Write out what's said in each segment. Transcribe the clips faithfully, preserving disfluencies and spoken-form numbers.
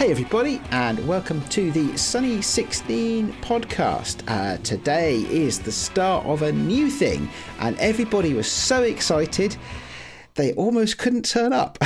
Hey everybody, and welcome to the Sunny sixteen podcast. Uh, today is the start of a new thing, and everybody was so excited they almost couldn't turn up.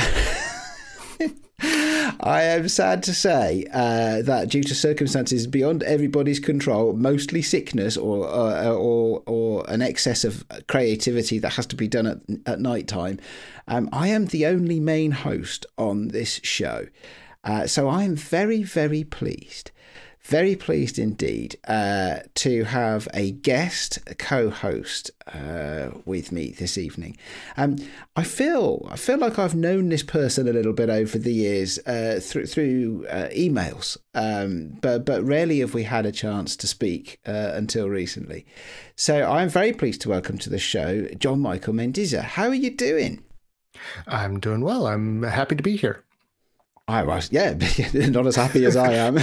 I am sad to say uh, that due to circumstances beyond everybody's control, mostly sickness or uh, or or an excess of creativity that has to be done at, at night time, um, I am the only main host on this show. Uh, so I am very, very pleased, very pleased indeed uh, to have a guest co-host uh, with me this evening. Um, I feel I feel like I've known this person a little bit over the years uh, through through uh, emails, um, but but rarely have we had a chance to speak uh, until recently. So I'm very pleased to welcome to the show John Michael Mendiza. How are you doing? I'm doing well. I'm happy to be here. I was, yeah, not as happy as I am.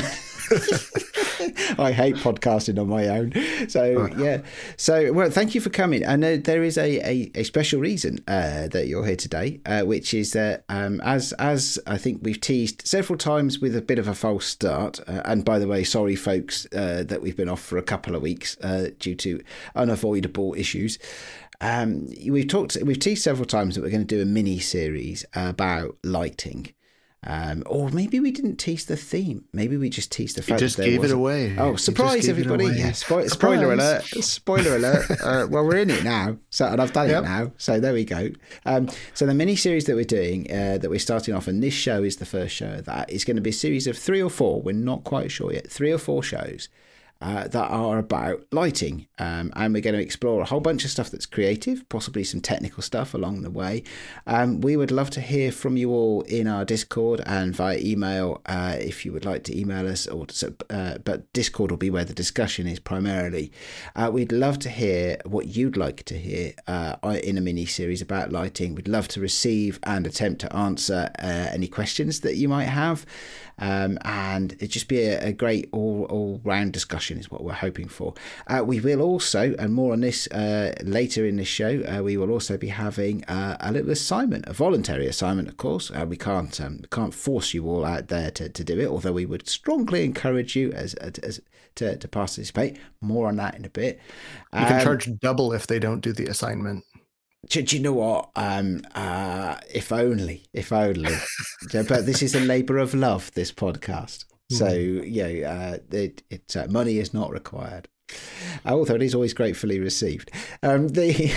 I hate podcasting on my own. So, yeah. So, well, thank you for coming. I know there is a, a, a special reason uh, that you're here today, uh, which is that um, as as I think we've teased several times with a bit of a false start. Uh, and by the way, sorry, folks, uh, that we've been off for a couple of weeks uh, due to unavoidable issues. Um, we've talked, we've teased several times that we're going to do a mini series about lighting. Um, or maybe we didn't tease the theme. Maybe we just teased the fact you just that gave it it away. Oh, surprise, everybody. Yeah, spo- spoiler alert. Spoiler alert. Uh, well, we're in it now. So, and I've done yep. it now. So there we go. Um, so the mini-series that we're doing, uh, that we're starting off, and this show is the first show of that, is going to be a series of three or four, we're not quite sure yet, three or four shows Uh, that are about lighting, um, and we're going to explore a whole bunch of stuff that's creative, possibly some technical stuff along the way. Um, we would love to hear from you all in our Discord and via email uh, if you would like to email us, or to, uh, but Discord will be where the discussion is primarily. Uh, we'd love to hear what you'd like to hear uh, in a mini-series about lighting. We'd love to receive and attempt to answer uh, any questions that you might have. Um, and it'd just be a, a great all, all round discussion is what we're hoping for. Uh, we will also, and more on this uh, later in the show, uh, we will also be having uh, a little assignment, a voluntary assignment, of course. Uh, we can't um, can't force you all out there to, to do it, although we would strongly encourage you as, as to, to participate. More on that in a bit. You can um, charge double if they don't do the assignment. Do, do you know what? Um, uh, if only, if only. But this is a labour of love, this podcast. So, yeah, uh, it, it, uh, money is not required. Although it is always gratefully received. Um, the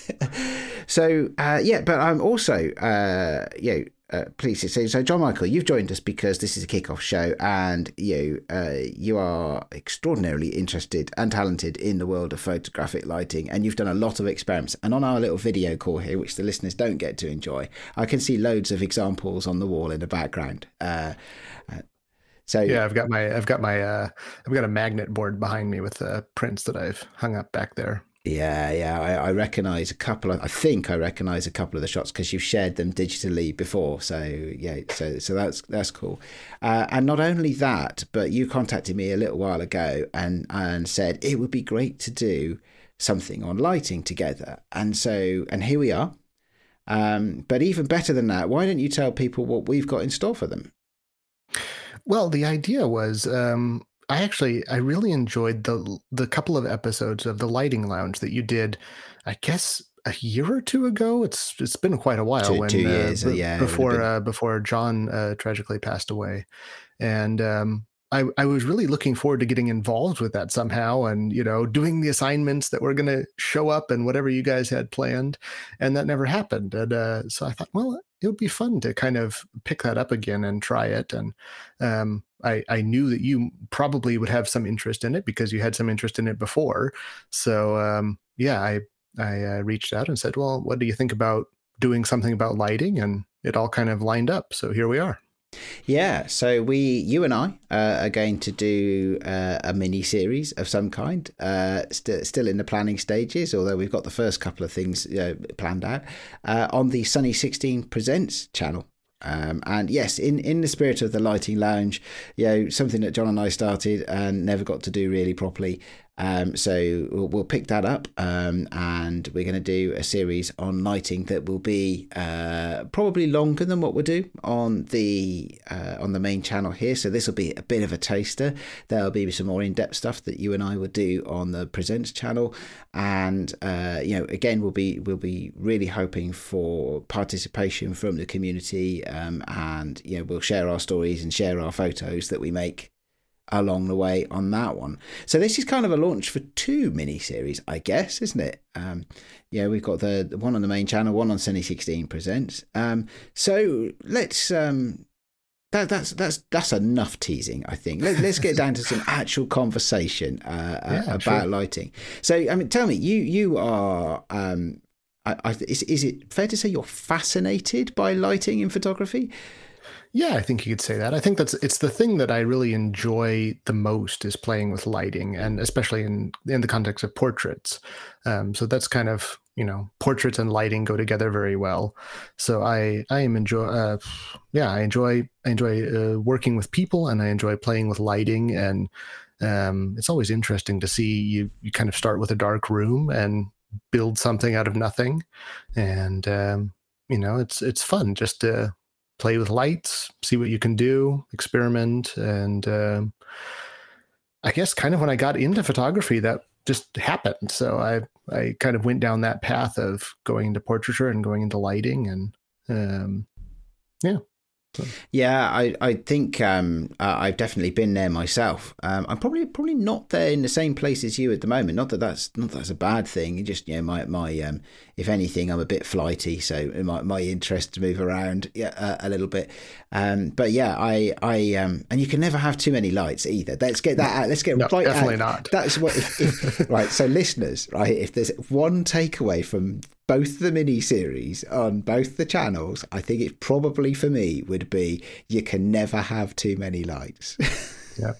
so, uh, yeah, but I'm also, uh, you know, Uh, please say so. John Michael, you've joined us because this is a kickoff show, and you uh, you are extraordinarily interested and talented in the world of photographic lighting, and you've done a lot of experiments. And on our little video call here, which the listeners don't get to enjoy, I can see loads of examples on the wall in the background. Uh, uh, so yeah, I've got my I've got my uh, I've got a magnet board behind me with uh, prints that I've hung up back there. Yeah, yeah, I, I recognise a couple of, I think I recognise a couple of the shots because you've shared them digitally before. So, yeah, so so that's that's cool. Uh, and not only that, but you contacted me a little while ago and, and said it would be great to do something on lighting together. And so, and here we are. Um, but even better than that, why don't you tell people what we've got in store for them? Well, the idea was... Um... I actually, I really enjoyed the the couple of episodes of the Lighting Lounge that you did, I guess, a year or two ago. It's it's been quite a while. Two, when, two years, uh, yeah. Before been... uh, before John uh, tragically passed away, and um, I I was really looking forward to getting involved with that somehow, and you know, doing the assignments that were going to show up and whatever you guys had planned, and that never happened. And uh, so I thought, well, it would be fun to kind of pick that up again and try it. And um, I, I knew that you probably would have some interest in it because you had some interest in it before. So um, yeah, I I uh, reached out and said, well, what do you think about doing something about lighting? And it all kind of lined up. So here we are. Yeah, so we, you and I, uh, are going to do uh, a mini series of some kind. Uh, st- still in the planning stages, although we've got the first couple of things you know, planned out uh, on the Sunny sixteen Presents channel. Um, and yes, in, in the spirit of the Lighting Lounge, you know, something that John and I started and never got to do really properly. Um, so we'll, we'll pick that up, um, and we're going to do a series on lighting that will be uh, probably longer than what we'll do on the uh, on the main channel here. So this will be a bit of a taster. There'll be some more in-depth stuff that you and I will do on the Presents channel, and uh, you know, again, we'll be we'll be really hoping for participation from the community, um, and you know, we'll share our stories and share our photos that we make along the way on that one. So this is kind of a launch for two mini-series, I guess, isn't it? Um, yeah, we've got the, the one on the main channel, one on Sunny sixteen Presents. Um, so let's um, that, that's that's that's enough teasing, I think. Let, let's get down to some actual conversation uh, yeah, uh, about sure. lighting. So, I mean, tell me, you you are. Um, I, I, is is it fair to say you're fascinated by lighting in photography? Yeah, I think you could say that. I think that's it's the thing that I really enjoy the most is playing with lighting, and especially in in the context of portraits. Um, so that's kind of, you know, portraits and lighting go together very well. So I I am enjoy uh, yeah I enjoy I enjoy uh, working with people, and I enjoy playing with lighting, and um, it's always interesting to see you you kind of start with a dark room and build something out of nothing, and um, you know, it's it's fun just to play with lights, see what you can do, experiment. And um, I guess kind of when I got into photography, that just happened. So I, I kind of went down that path of going into portraiture and going into lighting. And um, yeah. So. Yeah, I I think um, uh, I've definitely been there myself. Um, I'm probably probably not there in the same place as you at the moment. Not that that's not that that's a bad thing. It just, you know, my my um, if anything, I'm a bit flighty, so my my interests move around yeah, uh, a little bit. Um, but yeah, I I um, and you can never have too many lights either. Let's get that out. Let's get no, right definitely out. not. That's what. If, if, right. So listeners, right, if there's one takeaway from both the mini series on both the channels, I think it probably for me would be you can never have too many lights. Yeah.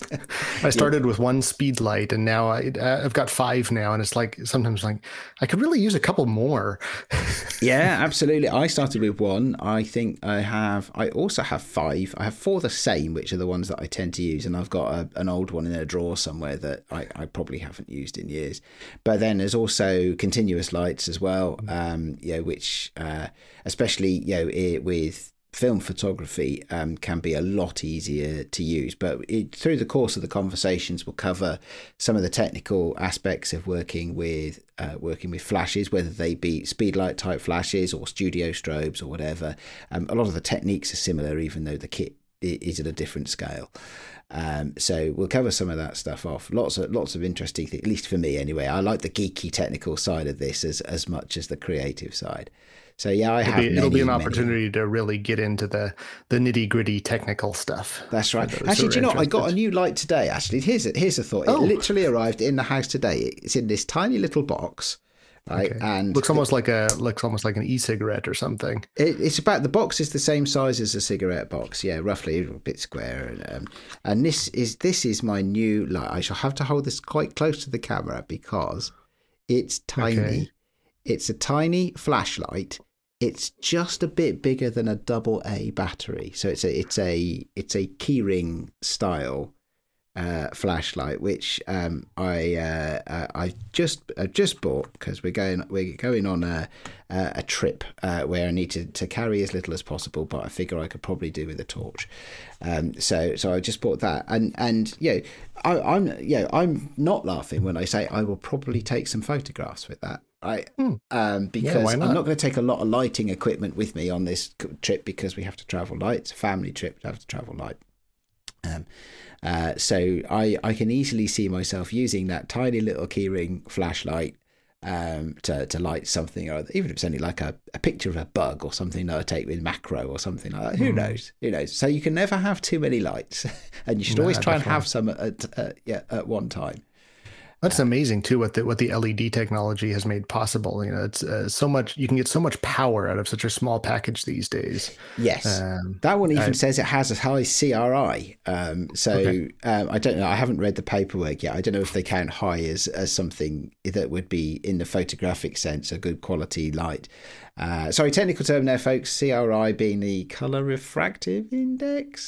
I started with one speed light, and now I, I've got five now, and it's like sometimes like I could really use a couple more. Yeah, absolutely. I started with one. I think I have. I also have five. I have four the same, which are the ones that I tend to use, and I've got a, an old one in a drawer somewhere that I, I probably haven't used in years. But then there's also continuous lights as well. Um, you know, which uh, especially you know it, with film photography um, can be a lot easier to use, but it, through the course of the conversations we'll cover some of the technical aspects of working with uh, working with flashes, whether they be speedlight type flashes or studio strobes or whatever. Um, a lot of the techniques are similar, even though the kit is at a different scale. Um, so we'll cover some of that stuff off. Lots of lots of interesting things, at least for me anyway. I like the geeky technical side of this as as much as the creative side. So yeah, I it'll have. Be, many, it'll be an many. opportunity to really get into the the nitty gritty technical stuff. That's right. Actually, do you know what? I got a new light today. Actually, here's a, here's a thought. Oh. It literally arrived in the house today. It's in this tiny little box, right? Okay. And looks almost like a looks almost like an e-cigarette or something. It, it's about the box is the same size as a cigarette box. Yeah, roughly a bit square. And um, and this is this is my new light. I shall have to hold this quite close to the camera because it's tiny. Okay. It's a tiny flashlight. It's just a bit bigger than a double A battery, so it's a it's a it's a keyring style uh, flashlight, which um, I uh, uh, I just I just bought because we're going we're going on a a trip uh, where I need to, to carry as little as possible, but I figure I could probably do with a torch. Um, so so I just bought that, and and yeah, you know, I, I'm yeah I'm not laughing when I say I will probably take some photographs with that. Right, hmm. um, because yeah, not? I'm not going to take a lot of lighting equipment with me on this trip because we have to travel light. It's a family trip to have to travel light. Um, uh, so I, I can easily see myself using that tiny little keyring flashlight um, to, to light something, or even if it's only like a, a picture of a bug or something that I take with macro or something like that. Who hmm. knows? Who knows? So you can never have too many lights, and you should No, always try definitely. and have some at, at uh, yeah at one time. That's amazing too. What the what the L E D technology has made possible. You know, it's uh, so much. You can get so much power out of such a small package these days. Yes, um, that one even I, says it has a high C R I. Um, so okay. um, I don't know. I haven't read the paperwork yet. I don't know if they count high as as something that would be in the photographic sense a good quality light. Uh, sorry, technical term there, folks. C R I being the color refractive index.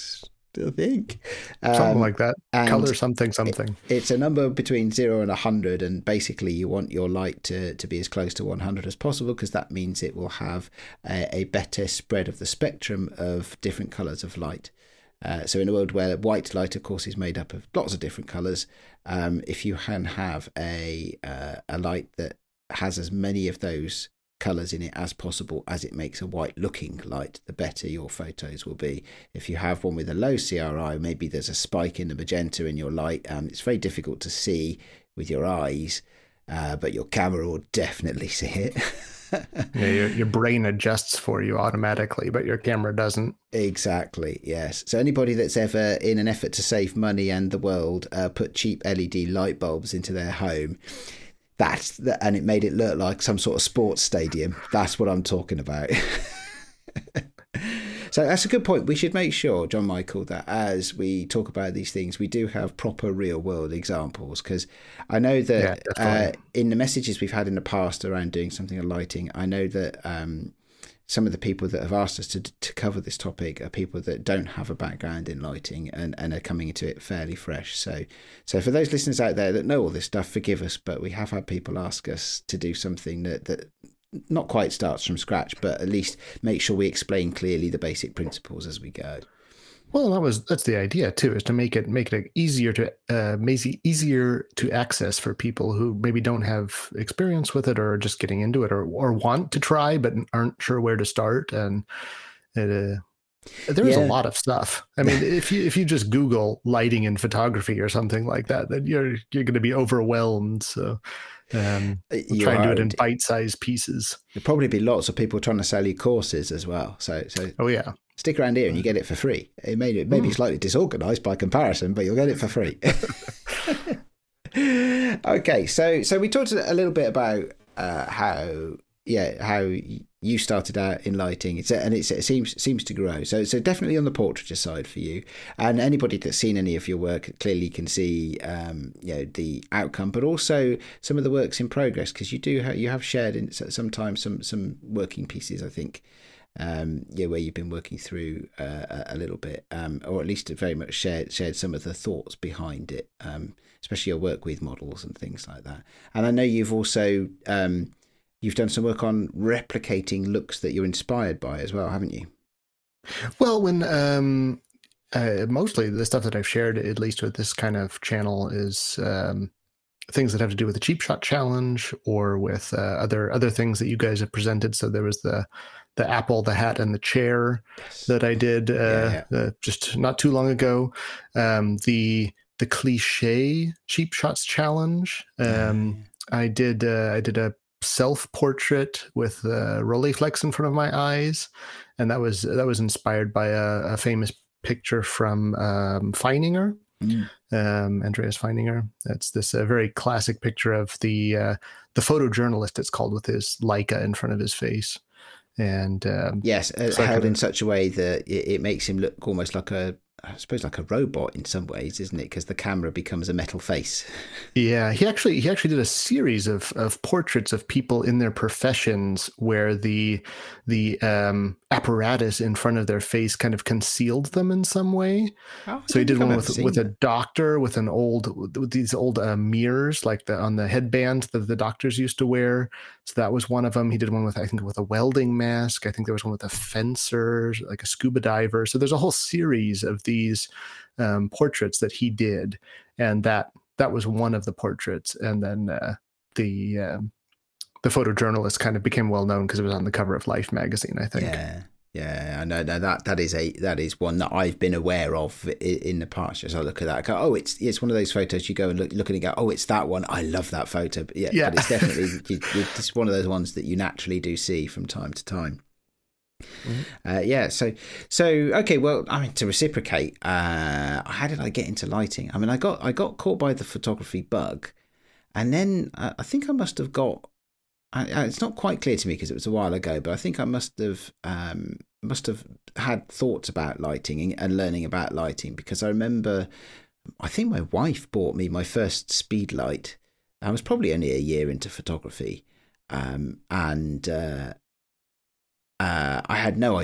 I think. Something Um, like that. Color something, something. It, it's a number between zero and one hundred, and basically you want your light to, to be as close to one hundred as possible, because that means it will have a, a better spread of the spectrum of different colours of light. Uh, so in a world where white light, of course, is made up of lots of different colours, um, if you can have a uh, a light that has as many of those colours in it as possible as it makes a white looking light, the better your photos will be. If you have one with a low C R I, maybe there's a spike in the magenta in your light, and um, it's very difficult to see with your eyes, uh, but your camera will definitely see it. Yeah, your, your brain adjusts for you automatically, but your camera doesn't. Exactly, yes. So anybody that's ever, in an effort to save money and the world, uh, put cheap L E D light bulbs into their home, That's the, and it made it look like some sort of sports stadium. That's what I'm talking about. So that's a good point. We should make sure, John Michael, that as we talk about these things, we do have proper real world examples, because I know that yeah, uh, in the messages we've had in the past around doing something on lighting, I know that um, some of the people that have asked us to to cover this topic are people that don't have a background in lighting and, and are coming into it fairly fresh. So so for those listeners out there that know all this stuff, forgive us, but we have had people ask us to do something that, that not quite starts from scratch, but at least make sure we explain clearly the basic principles as we go. Well, that was that's the idea too, is to make it make it easier to uh, maybe easier to access for people who maybe don't have experience with it, or are just getting into it, or or want to try but aren't sure where to start. And it, uh, there is yeah. a lot of stuff. I mean, if you if you just Google lighting in photography or something like that, then you're you're going to be overwhelmed. So. Um, we'll try and do it in bite-sized pieces. There'll probably be lots of people trying to sell you courses as well. So, so oh yeah, stick around here and you get it for free. It may, it may mm. be slightly disorganized by comparison, but you'll get it for free. Okay, so so we talked a little bit about uh, how yeah how you started out in lighting. It's and it's, it seems seems to grow. So so definitely on the portraiture side for you. And anybody that's seen any of your work clearly can see um, you know the outcome, but also some of the works in progress, because you do have, you have shared in sometimes some some working pieces, I think. Um, yeah, where you've been working through uh, a little bit, um, or at least very much shared shared some of the thoughts behind it, um, especially your work with models and things like that. And I know you've also um, you've done some work on replicating looks that you're inspired by as well, haven't you? Well, when um, uh, mostly the stuff that I've shared, at least with this kind of channel, is um, things that have to do with the Cheap Shot Challenge, or with uh, other other things that you guys have presented. So there was the the apple, the hat, and the chair yes. that I did uh, yeah, yeah. Uh, just not too long ago. Um, the the cliche Cheap Shots Challenge. Um, yeah. I did uh, I did a self-portrait with a Rolleiflex in front of my eyes, and that was that was inspired by a, a famous picture from um, Feininger, mm. um, Andreas Feininger. That's this uh, very classic picture of the uh, the photojournalist, it's called, with his Leica in front of his face. And um, yes, uh, so held in such a way that it, it makes him look almost like a, I suppose, like a robot in some ways, isn't it? Because the camera becomes a metal face. Yeah, he actually he actually did a series of of portraits of people in their professions where the the um, apparatus in front of their face kind of concealed them in some way. Oh, so he did one with with a doctor with an old with these old uh, mirrors, like the on the headband that the doctors used to wear. So that was one of them. He did one with, I think, with a welding mask. I think there was one with a fencer, like a scuba diver. So there's a whole series of these um, portraits that he did, and that that was one of the portraits. And then uh, the um, the photojournalist kind of became well known because it was on the cover of Life magazine, I think. Yeah, yeah, I know. No, that that is a that is one that I've been aware of in, in the past. As I look at that, I go, oh, it's it's one of those photos you go and look look at and go, oh, it's that one. I love that photo. But yeah, yeah. But it's definitely you, it's one of those ones that you naturally do see from time to time. Mm-hmm. Uh, yeah, so so okay. Well, I mean, to reciprocate, uh, how did I get into lighting? I mean, I got I got caught by the photography bug, and then uh, I think I must have got. I, it's not quite clear to me because it was a while ago, but I think I must have um, must have had thoughts about lighting and, and learning about lighting, because I remember, I think my wife bought me my first speed light. I was probably only a year into photography, um, and. Uh, Uh, I had no idea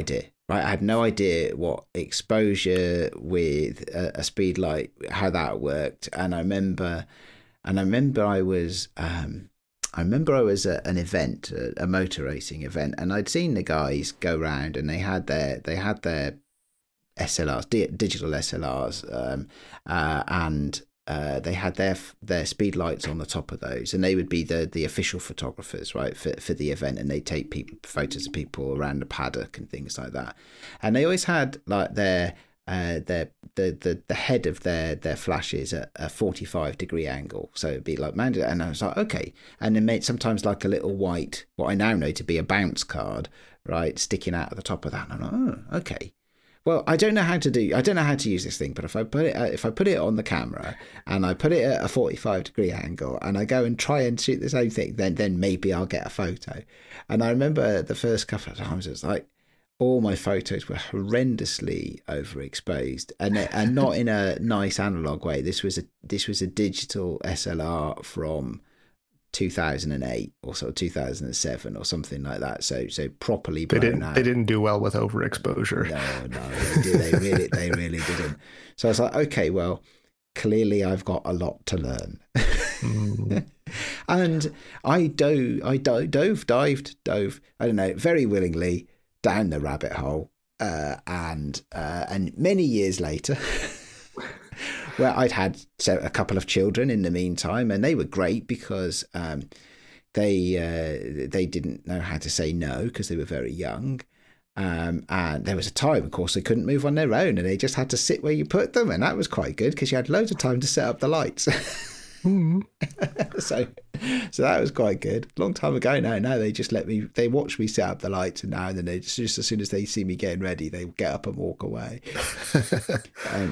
right? I had no idea what exposure with a, a speed light, how that worked. And I remember, and I remember I was, um, I remember I was at an event, a, a motor racing event, and I'd seen the guys go round, and they had their, they had their S L Rs, di- digital S L Rs, um, uh, and uh, they had their their speed lights on the top of those, and they would be the the official photographers, right, for for the event, and they take people photos of people around the paddock and things like that. And they always had like their uh, their the, the the head of their their flashes at a forty-five degree angle, so it'd be like mounted. And I was like, okay, and then made sometimes like a little white, what I now know to be a bounce card, right, sticking out of the top of that. And I'm like, oh, okay. Well, I don't know how to do. I don't know how to use this thing, but if I put it, if I put it on the camera and I put it at a forty-five degree angle, and I go and try and shoot the same thing, then then maybe I'll get a photo. And I remember the first couple of times, it was like all my photos were horrendously overexposed, and and not in a nice analog way. This was a this was a digital S L R from two thousand eight or sort of two thousand seven or something like that. So so properly blown they didn't out. They didn't do well with overexposure. No, no, they, did, they really they really didn't. So I was like, okay, well, clearly I've got a lot to learn. Mm. And I dove, I dove, dove, dived, dove. I don't know, very willingly down the rabbit hole, uh, and uh, and many years later. Well, I'd had a couple of children in the meantime, and they were great because um, they uh, they didn't know how to say no because they were very young. Um, and there was a time, of course, they couldn't move on their own, and they just had to sit where you put them, and that was quite good because you had loads of time to set up the lights. Mm. so, so that was quite good. Long time ago now. Now they just let me. They watch me set up the lights, and now and then they just, just as soon as they see me getting ready, they get up and walk away. um,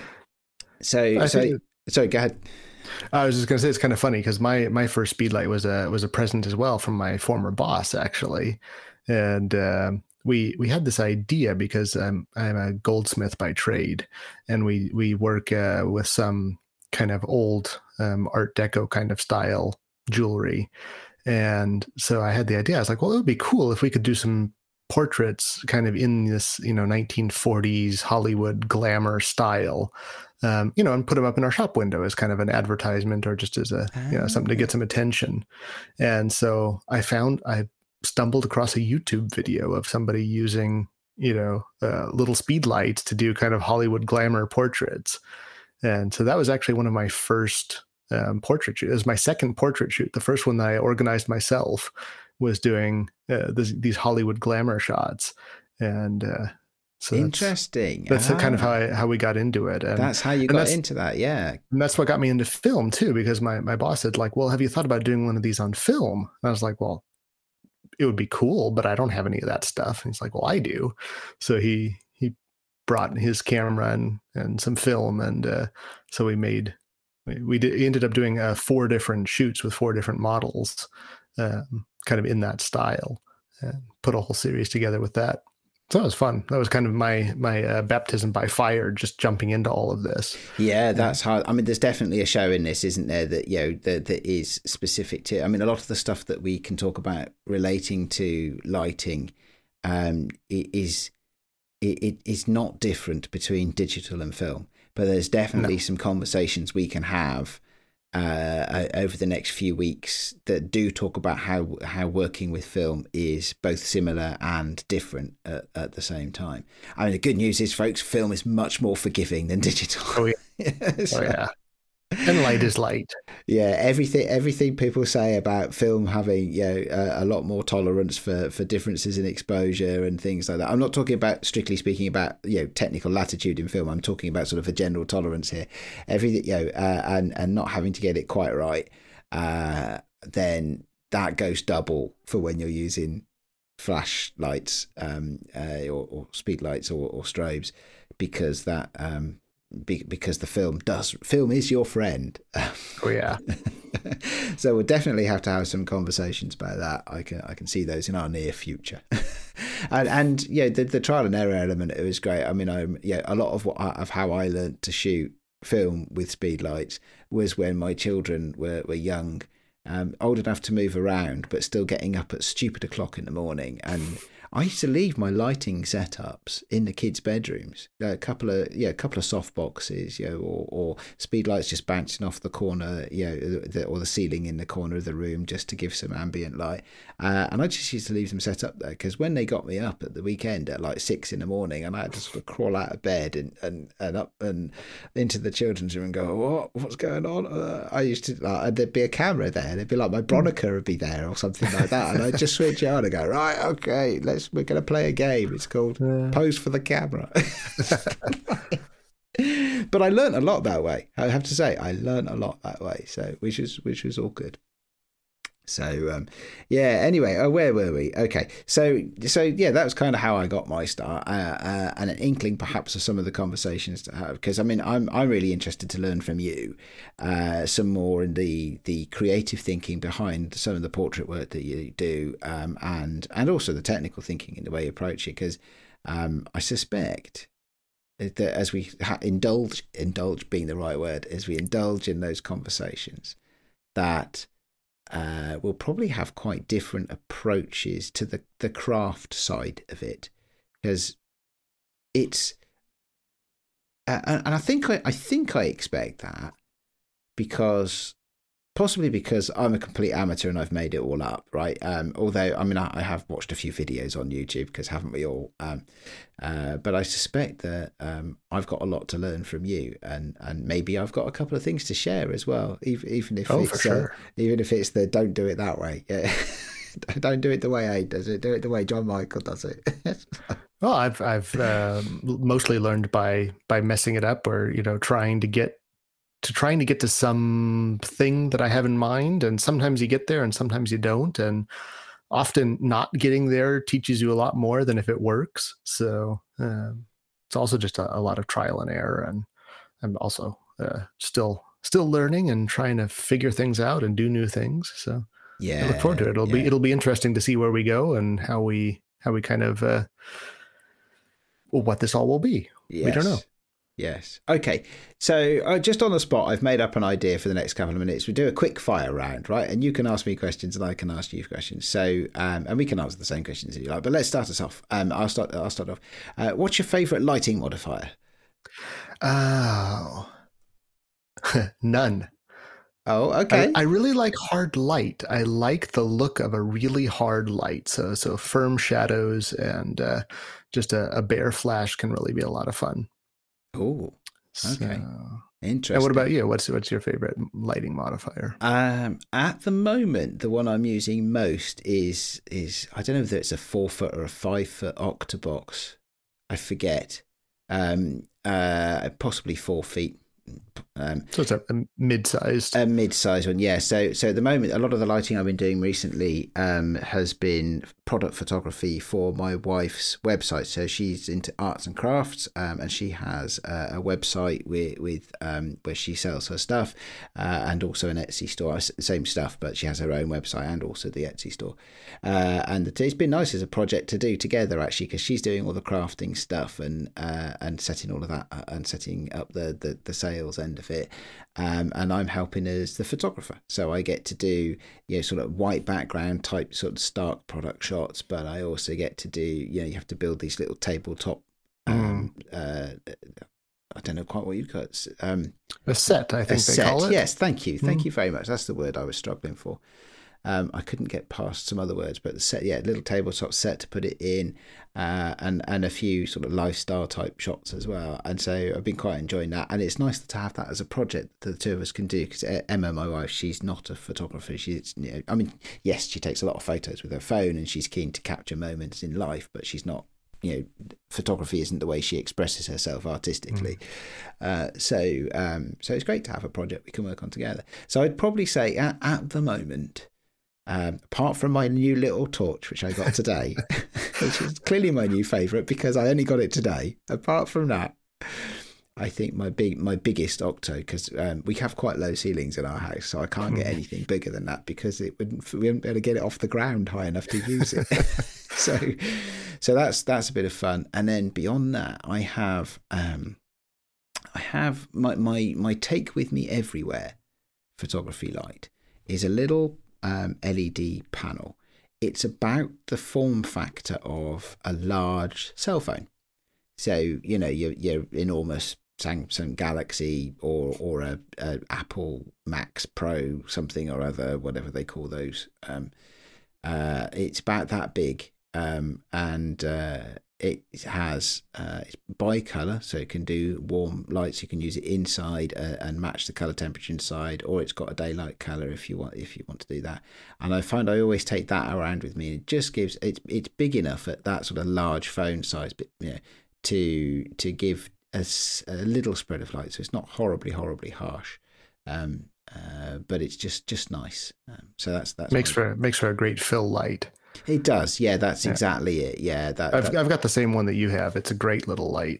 So, so, sorry, go ahead. I was just going to say, it's kind of funny because my, my first speedlight was a, was a present as well from my former boss, actually. And, um, we, we had this idea because I'm, I'm a goldsmith by trade, and we, we work, uh, with some kind of old, um, Art Deco kind of style jewelry. And so I had the idea, I was like, well, it would be cool if we could do some portraits kind of in this, you know, nineteen forties Hollywood glamour style. Um, you know, and put them up in our shop window as kind of an advertisement or just as a, you know, something to get some attention. And so I found, I stumbled across a YouTube video of somebody using, you know, uh, little speed lights to do kind of Hollywood glamour portraits. And so that was actually one of my first um, portrait shoots. It was my second portrait shoot. The first one that I organized myself was doing uh, this, these Hollywood glamour shots. And, uh, So Interesting. That's, that's ah. kind of how I, how we got into it. And that's how you got into that, yeah. And that's what got me into film too, because my, my boss said like, well, have you thought about doing one of these on film? And I was like, well, it would be cool, but I don't have any of that stuff. And he's like, well, I do. So he he brought his camera and, and some film, and uh, so we made we, we did, ended up doing uh, four different shoots with four different models, um, kind of in that style, and put a whole series together with that. So that was fun. That was kind of my my uh, baptism by fire, just jumping into all of this. Yeah, that's hard. I mean, there's definitely a show in this, isn't there, that, you know, that, that is specific to, I mean, a lot of the stuff that we can talk about relating to lighting um, is it, it is not different between digital and film, but there's definitely no. some conversations we can have uh, over the next few weeks that do talk about how how working with film is both similar and different at, at the same time. I mean, the good news is, folks, film is much more forgiving than digital. Oh yeah, so, oh, yeah. And light is light. Yeah, everything everything people say about film having, you know, a, a lot more tolerance for, for differences in exposure and things like that. I'm not talking about, strictly speaking, about, you know, technical latitude in film. I'm talking about sort of a general tolerance here. Everything, you know, uh, and and not having to get it quite right. Uh, then that goes double for when you're using flashlights um, uh, or, or speed lights or, or strobes, because that. Um, Be, because the film does film is your friend. Oh yeah. So we'll definitely have to have some conversations about that. I can I can see those in our near future. and and yeah, the, the trial and error element, it was great. I mean, I yeah, a lot of what I, of how I learned to shoot film with speed lights was when my children were were young, um, old enough to move around, but still getting up at stupid o'clock in the morning. And I used to leave my lighting setups in the kids' bedrooms. A couple of yeah, a couple of soft boxes, you know, or, or speed lights just bouncing off the corner, you know, the, or the ceiling in the corner of the room just to give some ambient light. Uh, and I just used to leave them set up there because when they got me up at the weekend at like six in the morning, and I had to sort of crawl out of bed and and, and up and into the children's room and go, what what's going on? Uh, I used to like, there'd be a camera there. There'd be like my Bronica would be there or something like that, and I'd just switch it on and go, right, okay, let's we're going to play a game. It's called yeah. Pose for the Camera. But I learned a lot that way. I have to say, I learned a lot that way. So which was which was all good. So um, yeah. Anyway, oh, where were we? Okay. So so yeah, that was kind of how I got my start, uh, uh, and an inkling perhaps of some of the conversations to have. Because I mean, I'm I'm really interested to learn from you uh, some more in the the creative thinking behind some of the portrait work that you do, um, and and also the technical thinking in the way you approach it. Because um, I suspect that as we ha- indulge indulge being the right word, as we indulge in those conversations, that Uh, we'll probably have quite different approaches to the, the craft side of it, because it's uh, and I think I, I think I expect that because possibly because I'm a complete amateur and I've made it all up, right? Um, although I mean I, I have watched a few videos on YouTube, because haven't we all? Um, uh, but I suspect that um, I've got a lot to learn from you, and, and maybe I've got a couple of things to share as well, even even if oh, it's for sure. uh, even if it's the don't do it that way. Yeah. Don't do it the way Aid does it. Do it the way John Michael does it. Well, I've I've uh, mostly learned by by messing it up, or you know, trying to get. to trying to get to something that I have in mind. And sometimes you get there and sometimes you don't. And often not getting there teaches you a lot more than if it works. So um, it's also just a, a lot of trial and error. And I'm also uh, still, still learning and trying to figure things out and do new things. So yeah, I look forward to it. It'll yeah. be, it'll be interesting to see where we go and how we, how we kind of, uh, well, what this all will be. Yes. We don't know. Yes. Okay. So uh, just on the spot, I've made up an idea for the next couple of minutes. We do a quick fire round, right? And you can ask me questions and I can ask you questions. So, um, and we can answer the same questions if you like, but let's start us off. Um, I'll start, I'll start off. Uh, what's your favorite lighting modifier? Oh, none. Oh, okay. I, I really like hard light. I like the look of a really hard light. So, so firm shadows and uh, just a, a bare flash can really be a lot of fun. Oh, okay. So, interesting. And what about you? What's what's your favorite lighting modifier? Um, at the moment, the one I'm using most is is I don't know if it's a four foot or a five foot octabox. I forget. Um, uh, possibly four feet. Um, so it's a, a mid-sized, a mid-sized one, yeah. So, so at the moment, a lot of the lighting I've been doing recently um, has been product photography for my wife's website. So she's into arts and crafts, um, and she has uh, a website with with um, where she sells her stuff, uh, and also an Etsy store. Same stuff, but she has her own website and also the Etsy store. Uh, and it's been nice as a project to do together, actually, because she's doing all the crafting stuff and uh, and setting all of that uh, and setting up the the, the sales end of it, um, and I'm helping as the photographer, so I get to do you know sort of white background type sort of stark product shots, but I also get to do you know you have to build these little tabletop um, mm. uh, I don't know quite what you call it, um, a set I think a they set. call it. Yes, thank you thank mm. you very much. That's the word I was struggling for. Um, I couldn't get past some other words, but the set, yeah, little tabletop set to put it in, uh, and and a few sort of lifestyle type shots as well. And so I've been quite enjoying that, and it's nice to have that as a project that the two of us can do. Because Emma, my wife, she's not a photographer. She's, you know, I mean, yes, she takes a lot of photos with her phone, and she's keen to capture moments in life, but she's not. You know, photography isn't the way she expresses herself artistically. Mm. Uh, so, um, so it's great to have a project we can work on together. So I'd probably say at, at the moment. Um, apart from my new little torch, which I got today, which is clearly my new favourite because I only got it today. Apart from that, I think my big, my biggest octo, because um, we have quite low ceilings in our house, so I can't get anything bigger than that because it wouldn't, we wouldn't be able to get it off the ground high enough to use it. so, so that's that's a bit of fun. And then beyond that, I have, um, I have my my my take with me everywhere photography light is a little. Um, L E D panel. it's about the form factor of a large cell phone. So, you know, your, your enormous Samsung Galaxy or or a, a Apple Max Pro something or other, whatever they call those. Um, uh, it's about that big, um, and uh, it has uh, it's bi-color, so it can do warm lights. You can use it inside uh, and match the color temperature inside, or it's got a daylight color if you want if you want to do that. And I find I always take that around with me. It just gives it's it's big enough at that sort of large phone size, but you know, to to give a, a little spread of light, so it's not horribly horribly harsh, um, uh, but it's just just nice. Um, so that's that's makes for makes for a great fill light. It does, yeah. That's yeah. exactly it. Yeah, that I've that, I've got the same one that you have. It's a great little light.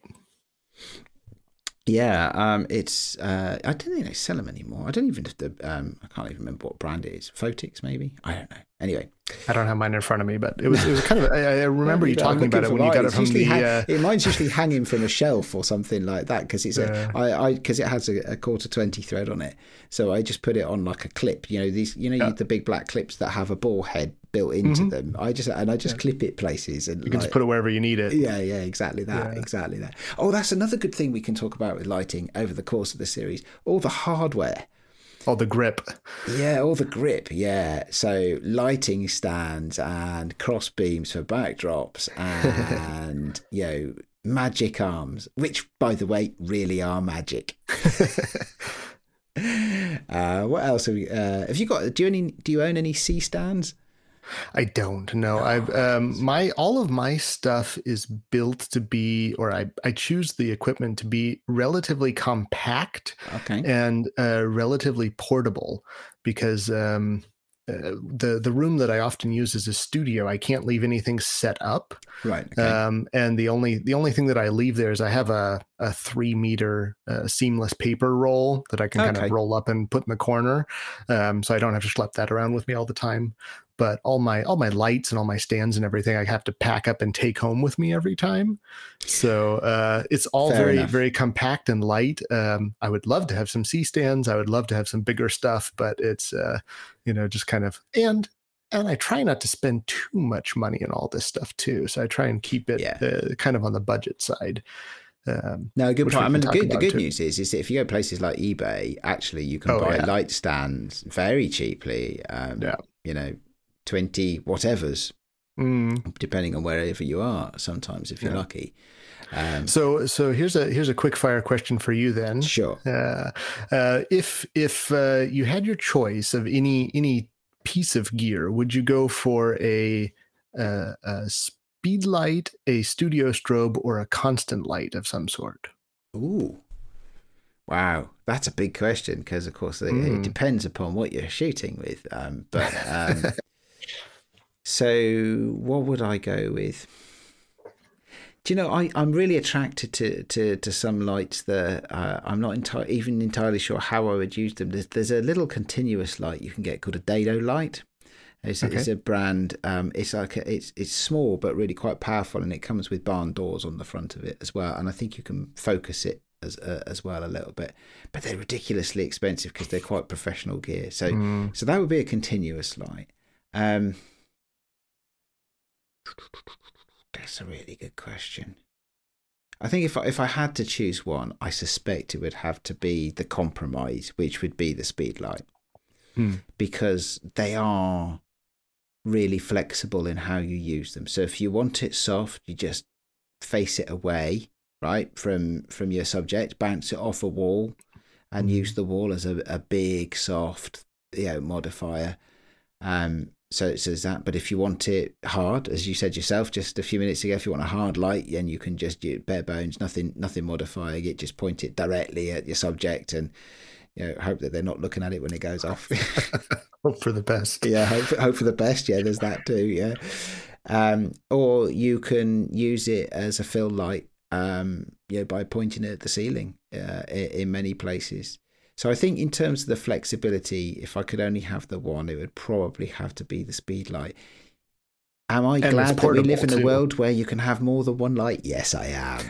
Yeah, um, it's. Uh, I don't think they sell them anymore. I don't even. The, um, I can't even remember what brand it is. Photix, maybe. I don't know. Anyway, I don't have mine in front of me, but it was. It was kind of. I, I remember you talking about it when you got it from the. Hang, uh... it, mine's usually hanging from a shelf or something like that because it's yeah. a. I I because it has a, a quarter twenty thread on it, so I just put it on like a clip. You know these. You know yeah. the big black clips that have a ball head built into mm-hmm. them. I just and I just yeah. clip it places and you can like, just put it wherever you need it. Yeah, yeah, exactly that, yeah. exactly that. Oh, that's another good thing we can talk about with lighting over the course of the series. All the hardware. Oh, the grip. Yeah, all the grip. Yeah, so lighting stands and cross beams for backdrops, and you know magic arms, which by the way really are magic. uh, what else have you? Uh, have you got? Do you any? Do you own any C stands? I don't know. Oh, I've um, my all of my stuff is built to be, or I, I choose the equipment to be relatively compact okay. and uh, relatively portable because um, uh, the the room that I often use as a studio, I can't leave anything set up. Right. Okay. Um, and the only the only thing that I leave there is I have a a three meter uh, seamless paper roll that I can okay. kind of roll up and put in the corner, um, so I don't have to schlep that around with me all the time. But all my all my lights and all my stands and everything, I have to pack up and take home with me every time. So uh, it's all Fair very, enough. very compact and light. Um, I would love to have some C stands. I would love to have some bigger stuff, but it's, uh, you know, just kind of, and and I try not to spend too much money on all this stuff too. So I try and keep it yeah. uh, kind of on the budget side. Um, no, good point. I mean, the good, the good news is, is that if you go places like eBay, actually you can oh, buy yeah. light stands very cheaply. Um, yeah. You know, twenty whatevers, mm. depending on wherever you are. Sometimes, if you're yeah. lucky. Um, so, so here's a here's a quick fire question for you then. Sure. Uh, uh, if if uh, you had your choice of any any piece of gear, would you go for a, a, a speed light, a studio strobe, or a constant light of some sort? Ooh. Wow, that's a big question because, of course, it, mm. it depends upon what you're shooting with. Um, but um, so, what would I go with? Do you know, I, I'm really attracted to, to, to some lights that uh, I'm not enti- even entirely sure how I would use them. There's, there's a little continuous light you can get called a Dado light. It's, okay. it's a brand. Um, it's like a, it's it's small but really quite powerful, and it comes with barn doors on the front of it as well. And I think you can focus it as uh, as well a little bit, but they're ridiculously expensive because they're quite professional gear. So mm. so that would be a continuous light. Um, that's a really good question. I think if I, if I had to choose one, I suspect it would have to be the compromise, which would be the speed light, mm. because they are really flexible in how you use them. So if you want it soft, you just face it away, right, from from your subject, bounce it off a wall, and mm. use the wall as a, a big, soft, you know, modifier. Um, so it says that. But if you want it hard, as you said yourself just a few minutes ago, if you want a hard light, then you can just do bare bones, nothing, nothing modifying it. Just point it directly at your subject, and you know, hope that they're not looking at it when it goes off. Hope for the best. Yeah, hope for, hope for the best. Yeah, there's that too. Yeah, um, or you can use it as a fill light. Um, you know, by pointing it at the ceiling uh, in, in many places. So I think in terms of the flexibility, if I could only have the one, it would probably have to be the speed light. Am I and glad that we live in a world where you can have more than one light? Yes, I am.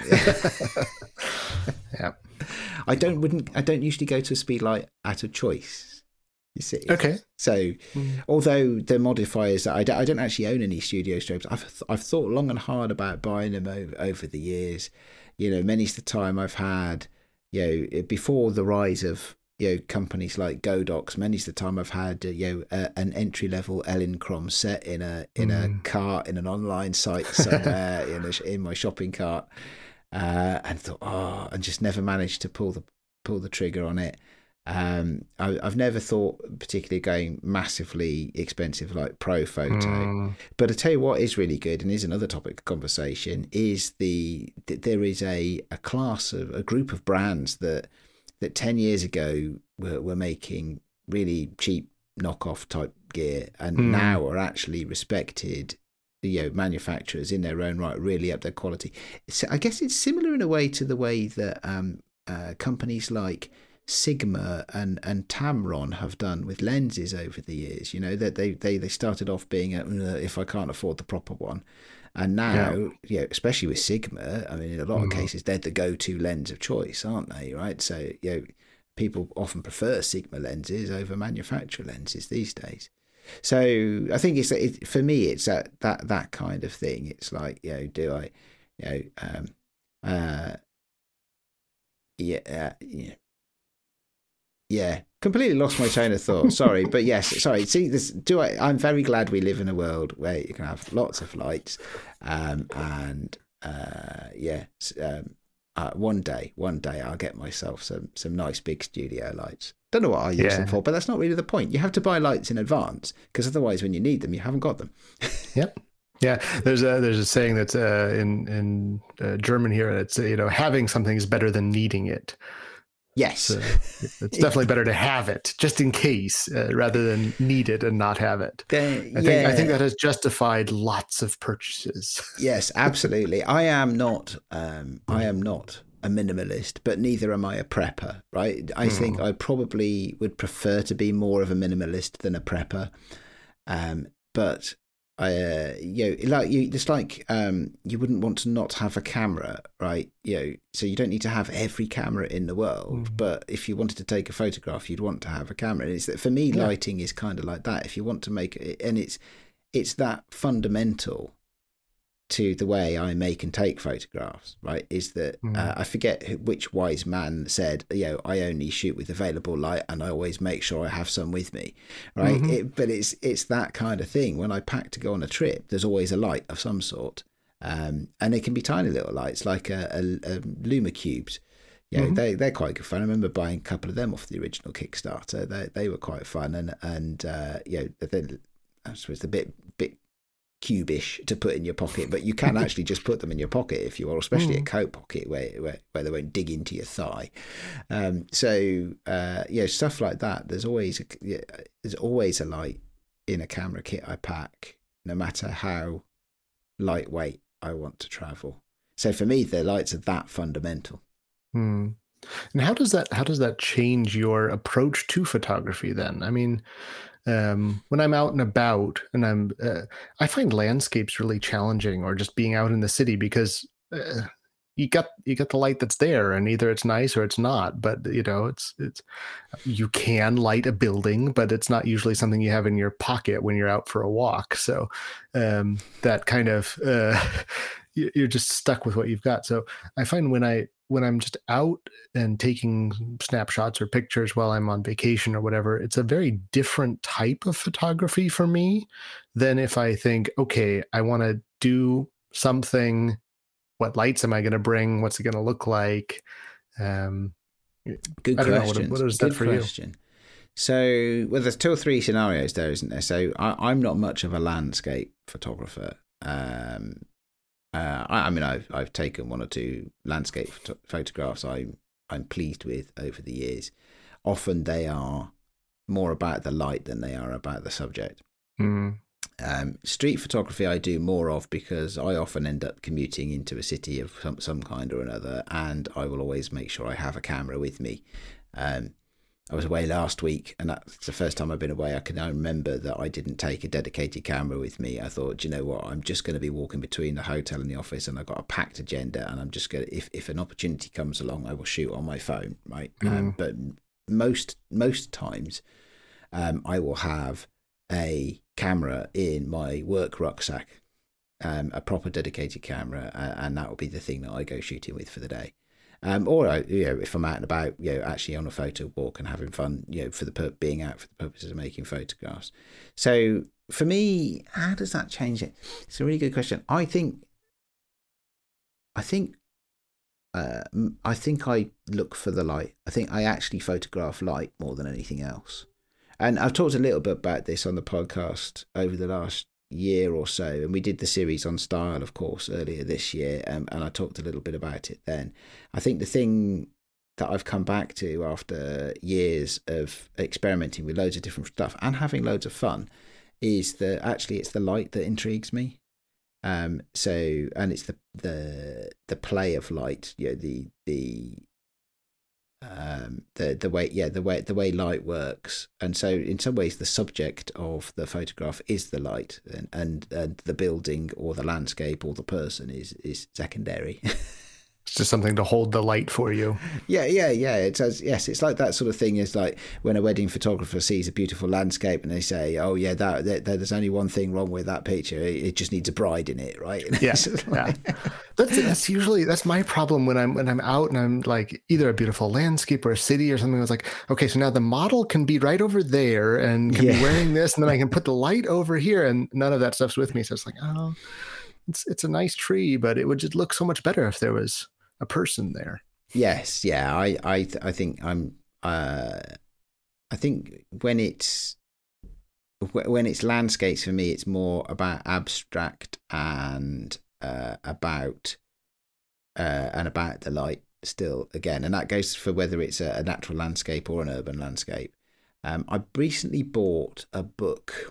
Yeah. I don't wouldn't I don't usually go to a speed light out of choice. You see, okay. So, mm. although the modifiers, I don't, I don't actually own any studio strobes. I've I've thought long and hard about buying them over, over the years. You know, many's the time I've had, you know, before the rise of you know companies like Godox. Many's the time I've had uh, you know uh, an entry level Elinchrom set in a in mm. a cart in an online site somewhere in a, in my shopping cart, uh, and thought, oh, and just never managed to pull the pull the trigger on it. Um, I, I've never thought particularly going massively expensive like Pro Photo, mm. but I tell you what is really good, and is another topic of conversation, is the that there is a, a class of a group of brands that that ten years ago were, were making really cheap knockoff type gear, and mm. now are actually respected, you know, manufacturers in their own right, really up their quality. So I guess it's similar in a way to the way that um, uh, companies like Sigma and and Tamron have done with lenses over the years. You know that they, they they started off being a, if I can't afford the proper one, and now yeah. you know, especially with Sigma, I mean in a lot mm. of cases they're the go-to lens of choice, aren't they? Right, so you know people often prefer Sigma lenses over manufacturer lenses these days. So I think it's it, for me it's that that that kind of thing. It's like, you know, do I, you know, um, uh, yeah, uh, yeah. Yeah, completely lost my train of thought. Sorry, but yes, sorry. See, this. Do I? I'm very glad we live in a world where you can have lots of lights, um, and uh, yeah, um, uh, one day, one day, I'll get myself some some nice big studio lights. Don't know what I use yeah. them for, but that's not really the point. You have to buy lights in advance because otherwise, when you need them, you haven't got them. Yep. Yeah, there's a there's a saying that's uh, in in uh, German here. It's uh, you know having something is better than needing it. Yes, so it's definitely better to have it just in case, uh, rather than need it and not have it. Uh, I think yeah. I think that has justified lots of purchases. Yes, absolutely. I am not. Um, I am not a minimalist, but neither am I a prepper. Right? I mm. think I probably would prefer to be more of a minimalist than a prepper. Um, but I, uh, you know, like you, it's like um, you wouldn't want to not have a camera, right? You know, so you don't need to have every camera in the world. Mm. But if you wanted to take a photograph, you'd want to have a camera. And it's that for me, yeah. lighting is kind of like that. If you want to make it, and it's it's that fundamental to the way I make and take photographs, right? Is that mm. uh, I forget who, which wise man said, you know, I only shoot with available light, and I always make sure I have some with me, right? Mm-hmm. It, but it's it's that kind of thing. When I pack to go on a trip, there's always a light of some sort, um, and they can be tiny little lights like a, a, a Luma Cubes. You know, mm-hmm. they they're quite good fun. I remember buying a couple of them off the original Kickstarter. They they were quite fun, and and uh, you know, they, I suppose a bit bit. cubish to put in your pocket, but you can actually just put them in your pocket if you are, especially mm. a coat pocket where, where where they won't dig into your thigh. Um, so uh, yeah, stuff like that. There's always a, yeah, there's always a light in a camera kit I pack, no matter how lightweight I want to travel. So for me, the lights are that fundamental. Mm. And how does that how does that change your approach to photography then? I mean, um, when I'm out and about, and I'm, uh, I find landscapes really challenging, or just being out in the city, because uh, you got you got the light that's there, and either it's nice or it's not. But you know, it's it's you can light a building, but it's not usually something you have in your pocket when you're out for a walk. So um, that kind of uh, you're just stuck with what you've got. So I find when I when I'm just out and taking snapshots or pictures while I'm on vacation or whatever, it's a very different type of photography for me than if I think, okay, I want to do something. What lights am I going to bring? What's it going to look like? Um, Good I don't question. Know, what, what is Good that for question. You? So, well, there's two or three scenarios there, isn't there? So I, I'm not much of a landscape photographer. Um, Uh, I, I mean, I've I've taken one or two landscape ph- photographs I'm I'm pleased with over the years. Often they are more about the light than they are about the subject. Mm. Um, street photography I do more of because I often end up commuting into a city of some, some kind or another, and I will always make sure I have a camera with me. Um, I was away last week, and that's the first time I've been away. I can now remember that I didn't take a dedicated camera with me. I thought, do you know what, I'm just going to be walking between the hotel and the office, and I've got a packed agenda, and I'm just going to, if, if an opportunity comes along, I will shoot on my phone, right? Mm. Um, but most most times, um, I will have a camera in my work rucksack, um, a proper dedicated camera, uh, and that will be the thing that I go shooting with for the day. Um, or I, you know, if I'm out and about, you know, actually on a photo walk and having fun, you know, for the pur- being out for the purposes of making photographs. So for me, how does that change it? It's a really good question. I think, I think, uh, I think I look for the light. I think I actually photograph light more than anything else. And I've talked a little bit about this on the podcast over the last year or so, and we did the series on style, of course, earlier this year, um, and I talked a little bit about it then. I think the thing that I've come back to after years of experimenting with loads of different stuff and having loads of fun is that actually it's the light that intrigues me. Um, so, and it's the the the play of light, you know, the the um the the way yeah the way the way light works. And so in some ways the subject of the photograph is the light, and and, and the building or the landscape or the person is is secondary. It's just something to hold the light for you. Yeah, yeah, yeah. It says yes. It's like that sort of thing. Is like when a wedding photographer sees a beautiful landscape and they say, "Oh yeah, that, that, that there's only one thing wrong with that picture. It, it just needs a bride in it, right?" Yeah, like... yeah. That's that's usually that's my problem when I'm when I'm out and I'm like either a beautiful landscape or a city or something. I was like, okay, so now the model can be right over there and can yeah. be wearing this, and then I can put the light over here, and none of that stuff's with me. So it's like, oh, it's it's a nice tree, but it would just look so much better if there was a person there. Yes, yeah, I, I, I think I'm. Uh, I think when it's when it's landscapes for me, it's more about abstract and uh, about uh, and about the light still again, and that goes for whether it's a, a natural landscape or an urban landscape. Um, I recently bought a book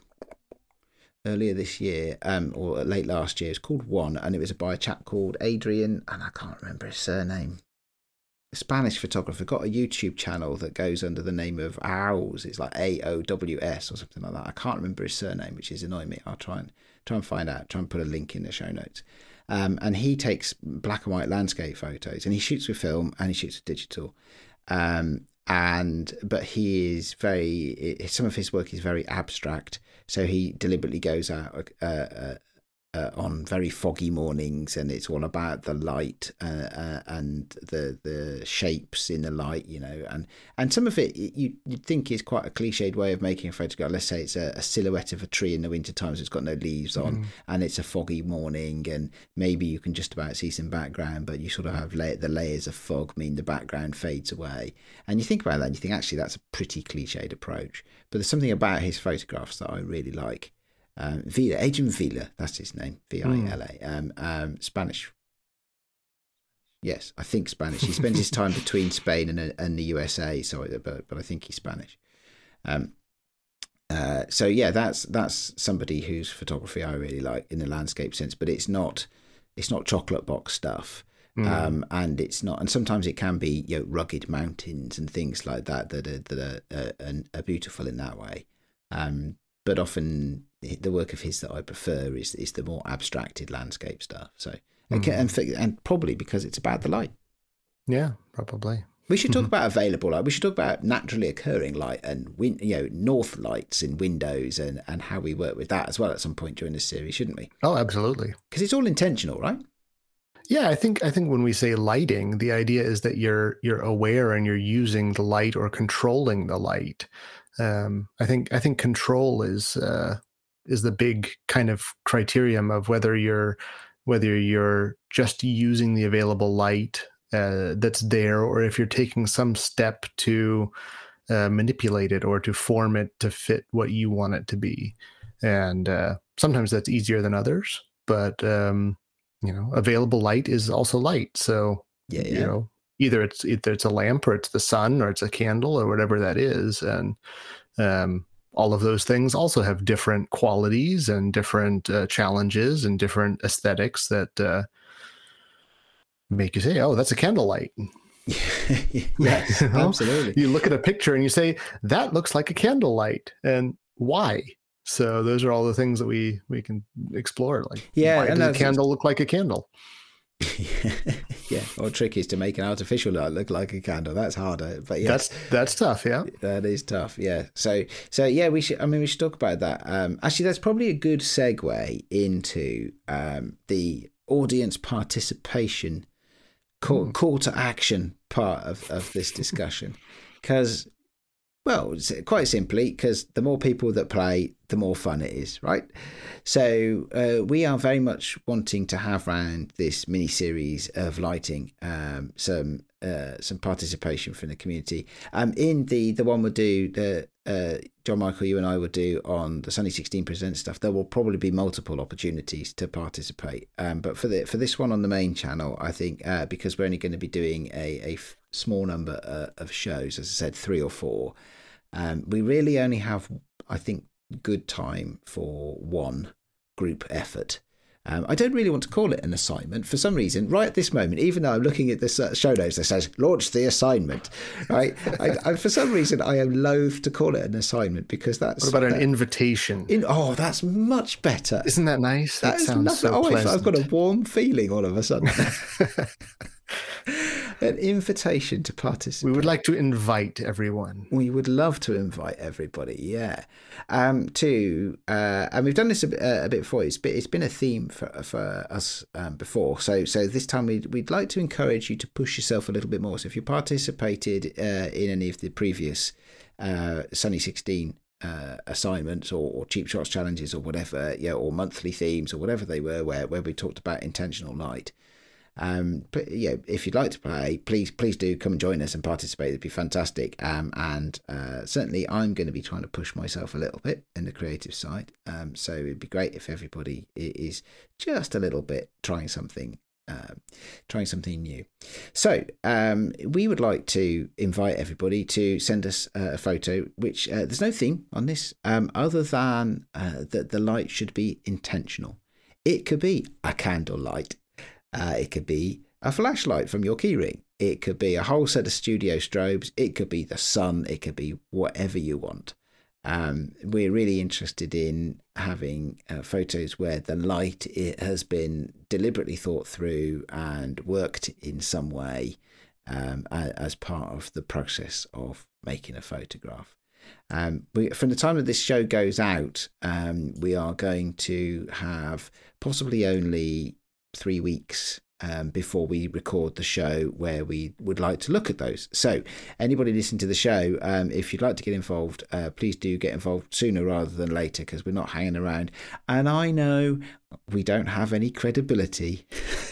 earlier this year, um, or late last year. It's called One, and it was by a chap called Adrian, and I can't remember his surname. A Spanish photographer, got a YouTube channel that goes under the name of Owls. It's like A O W S or something like that. I can't remember his surname, which is annoying me. I'll try and try and find out. Try and put a link in the show notes. Um, and he takes black and white landscape photos, and he shoots with film and he shoots with digital. Um, and but he is very. Some of his work is very abstract. So he deliberately goes out uh, uh, uh, on very foggy mornings, and it's all about the light uh, uh, and the the shapes in the light, you know. And, and some of it you, you'd think is quite a cliched way of making a photograph. Let's say it's a, a silhouette of a tree in the winter time, so it's got no leaves on, mm. and it's a foggy morning, and maybe you can just about see some background, but you sort of have la- the layers of fog mean the background fades away. And you think about that and you think, actually, that's a pretty cliched approach. But there's something about his photographs that I really like. Um, Vila, Adrian Vila, that's his name, V I L A, mm. um, um, Spanish. Yes, I think Spanish. He spends his time between Spain and and the U S A, so but but I think he's Spanish. Um, uh, so yeah, that's that's somebody whose photography I really like in the landscape sense, but it's not it's not chocolate box stuff. Mm. Um, and it's not, and sometimes it can be, you know, rugged mountains and things like that that are that are, uh, are beautiful in that way. Um, but often the work of his that I prefer is is the more abstracted landscape stuff. So mm. and and probably because it's about the light. Yeah, probably. We should talk mm-hmm. about available light. We should talk about naturally occurring light and win, you know, north lights in windows and and how we work with that as well at some point during this series, shouldn't we? Oh, absolutely. Because it's all intentional, right? Yeah, I think I think when we say lighting, the idea is that you're you're aware and you're using the light or controlling the light. Um, I think I think control is uh, is the big kind of criterion of whether you're whether you're just using the available light uh, that's there, or if you're taking some step to uh, manipulate it or to form it to fit what you want it to be. And uh, sometimes that's easier than others, but um, you know, available light is also light. So, yeah, yeah. you know, either it's either it's a lamp or it's the sun or it's a candle or whatever that is. And um, all of those things also have different qualities and different uh, challenges and different aesthetics that uh, make you say, oh, that's a candlelight. Yes, you know? Absolutely. You look at a picture and you say, that looks like a candlelight. And why? So those are all the things that we, we can explore. Like, yeah, why does a candle look like a candle? Yeah, or trick is to make an artificial light look like a candle. That's harder, but yeah, that's that's tough. Yeah, that is tough. Yeah, so so yeah, we should. I mean, we should talk about that. Um, actually, that's probably a good segue into um, the audience participation, call, mm. call to action part of of this discussion, because. Well, quite simply, because the more people that play, the more fun it is, right? So uh, we are very much wanting to have around this mini series of lighting um, some uh, some participation from the community. Um, in the the one we'll do, the uh, John Michael, you and I will do on the Sunny sixteen Presents stuff. There will probably be multiple opportunities to participate. Um, but for the for this one on the main channel, I think uh, because we're only going to be doing a a small number uh, of shows, as I said, three or four. Um, we really only have, I think, good time for one group effort. Um, I don't really want to call it an assignment for some reason. Right at this moment, even though I'm looking at this uh, show notes that says "launch the assignment," right? I, I, for some reason, I am loath to call it an assignment because that's. What about that, an invitation? In, oh, that's much better. Isn't that nice? That, that sounds so oh, pleasant. I've got a warm feeling all of a sudden. An invitation to participate. We would like to invite everyone. We would love to invite everybody, yeah. Um, to uh, and we've done this a bit, uh, a bit before. It's been, it's been a theme for for us um, before. So so this time we'd we'd like to encourage you to push yourself a little bit more. So if you participated uh, in any of the previous uh, Sunny sixteen uh, assignments or, or cheap shots challenges or whatever, yeah, or monthly themes or whatever they were, where where we talked about intentional light. Um, but yeah, if you'd like to play, please, please do come and join us and participate. It'd be fantastic. Um, and uh, certainly I'm going to be trying to push myself a little bit in the creative side. Um, so it'd be great if everybody is just a little bit trying something, uh, trying something new. So um, we would like to invite everybody to send us uh, a photo. Which uh, there's no theme on this, um, other than uh, that the light should be intentional. It could be a candle light. Uh, it could be a flashlight from your keyring. It could be a whole set of studio strobes. It could be the sun. It could be whatever you want. Um, we're really interested in having uh, photos where the light it has been deliberately thought through and worked in some way um, as part of the process of making a photograph. Um, we, from the time that this show goes out, um, we are going to have possibly only three weeks um, before we record the show where we would like to look at those. So anybody listening to the show, um, if you'd like to get involved, uh, please do get involved sooner rather than later, because we're not hanging around. And I know we don't have any credibility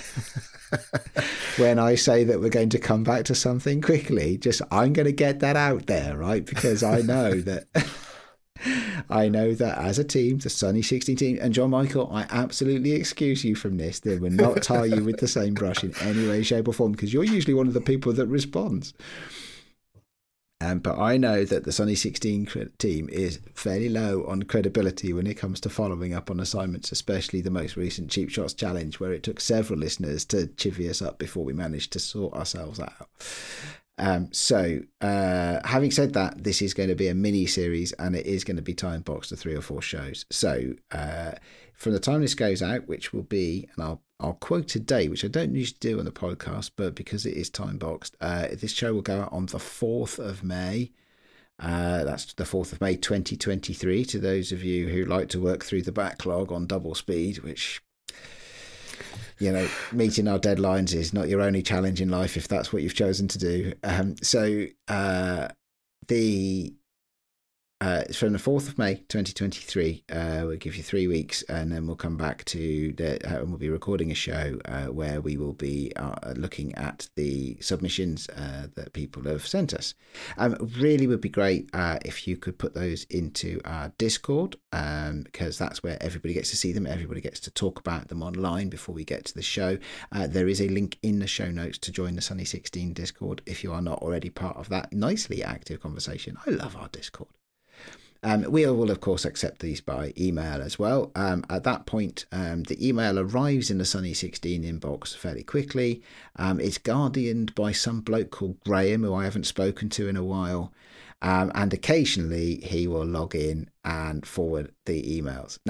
when I say that we're going to come back to something quickly. Just I'm going to get that out there, right? Because I know that I know that as a team, the Sunny sixteen team, and John Michael, I absolutely excuse you from this. They will not tar you with the same brush in any way, shape or form, because you're usually one of the people that responds. Um, but I know that the Sunny sixteen team is fairly low on credibility when it comes to following up on assignments, especially the most recent Cheap Shots Challenge, where it took several listeners to chivvy us up before we managed to sort ourselves out. Um, so, uh, having said that, this is going to be a mini series and it is going to be time boxed to three or four shows. So, uh, from the time this goes out, which will be, and I'll I'll quote a date, which I don't usually do on the podcast, but because it is time boxed, uh, this show will go out on the fourth of May. Uh, that's the fourth of May, twenty twenty-three. To those of you who like to work through the backlog on double speed, which, you know, meeting our deadlines is not your only challenge in life if that's what you've chosen to do. Um, so uh, the uh, it's from the fourth of May, twenty twenty-three. Uh, we'll give you three weeks and then we'll come back to the, uh, and we'll be recording a show uh, where we will be uh, looking at the submissions uh, that people have sent us. Um, really would be great uh, if you could put those into our Discord, um, because that's where everybody gets to see them. Everybody gets to talk about them online before we get to the show. Uh, there is a link in the show notes to join the Sunny sixteen Discord if you are not already part of that nicely active conversation. I love our Discord. Um, we will, of course, accept these by email as well. Um, at that point, um, the email arrives in the Sunny sixteen inbox fairly quickly. Um, it's guardianed by some bloke called Graham, who I haven't spoken to in a while. Um, and occasionally he will log in and forward the emails. Now,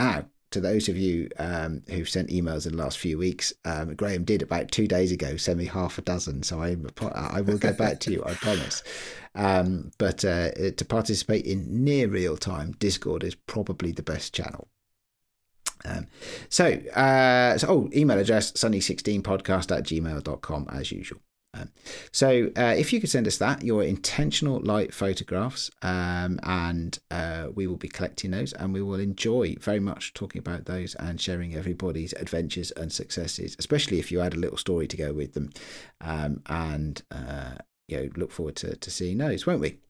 to those of you um, who've sent emails in the last few weeks, um, Graham did about two days ago send me half a dozen. So I I will get back to you, I promise. Um, but uh, to participate in near real time, Discord is probably the best channel. Um, so, uh, so, oh, email address, sunny sixteen podcast at gmail dot com as usual. Um, so uh, if you could send us that, your intentional light photographs, um, and uh, we will be collecting those, and we will enjoy very much talking about those and sharing everybody's adventures and successes, especially if you add a little story to go with them. Um, and, uh, you know, look forward to, to seeing those, won't we?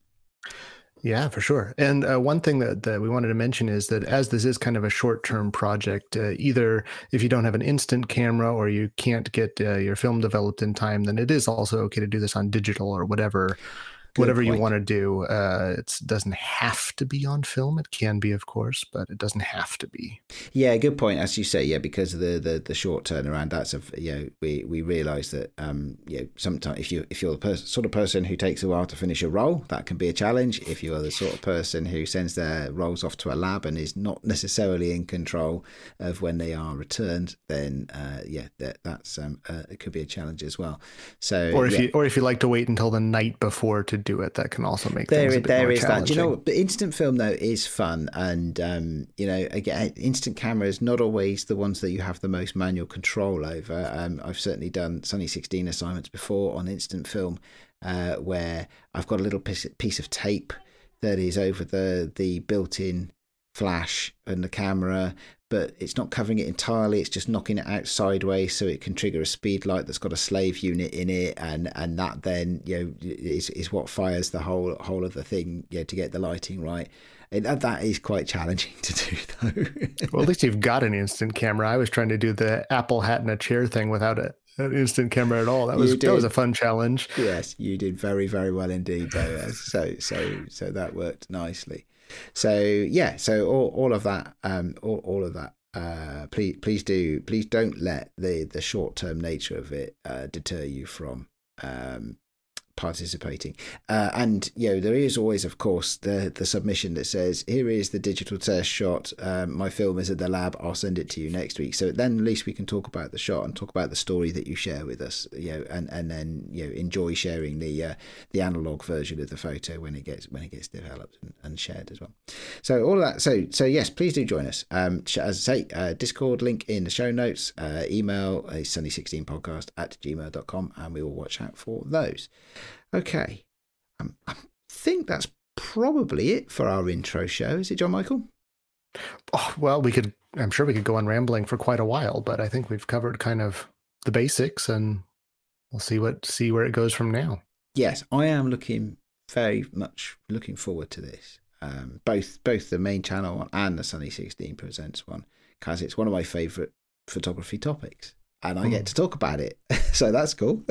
Yeah, for sure. And uh, one thing that, that we wanted to mention is that as this is kind of a short-term project, uh, either if you don't have an instant camera or you can't get uh, your film developed in time, then it is also okay to do this on digital or whatever. Good whatever point. You want to do. Uh, it doesn't have to be on film. It can be, of course, but it doesn't have to be. Yeah, good point. As you say, yeah, because of the, the, the short turnaround, that's a you know we we realise that um you know sometimes if you if you're the pers- sort of person who takes a while to finish a roll, that can be a challenge. If you're the sort of person who sends their rolls off to a lab and is not necessarily in control of when they are returned, then uh, yeah, that that's um uh, it could be a challenge as well. So or if yeah. you or if you like to wait until the night before to do it, that can also make there, things a bit there more is that. Do you know, challenging. the instant film though is fun, and um, you know, again, instant cameras not always the ones that you have the most manual control over. Um, I've certainly done Sunny sixteen assignments before on instant film, uh, where I've got a little piece piece of tape that is over the the built-in flash and the camera, but it's not covering it entirely. It's just knocking it out sideways so it can trigger a speed light that's got a slave unit in it, and and that then you know is is what fires the whole whole of the thing, you know, to get the lighting right. And that, that is quite challenging to do, though. Well, at least you've got an instant camera. I was trying to do the Apple hat in a chair thing without a, an instant camera at all. That was that was a fun challenge. Yes, you did very very well indeed, Boaz. so so so that worked nicely. So yeah, so all, all of that, um, all, all of that. Uh, please, please do, please don't let the the short term nature of it uh, deter you from um, participating. Uh, and you know, there is always, of course, the the submission that says, "Here is the digital test shot. Um, my film is at the lab. I'll send it to you next week." So then, at least we can talk about the shot and talk about the story that you share with us. You know, and, and then you know, enjoy sharing the uh, the analog version of the photo when it gets when it gets developed and, and shared as well. So all of that. So so yes, please do join us. Um, as I say, uh, Discord link in the show notes. Uh, email a sunny sixteen podcast at gmail dot com, and we will watch out for those. Okay, um, I think that's probably it for our intro show. Is it, John Michael? Oh, well, we could. I'm sure we could go on rambling for quite a while, but I think we've covered kind of the basics, and we'll see what see where it goes from now. Yes, I am looking very much looking forward to this. Um, both both the main channel one and the Sunny sixteen Presents one, because it's one of my favourite photography topics, and I mm. get to talk about it, so that's cool.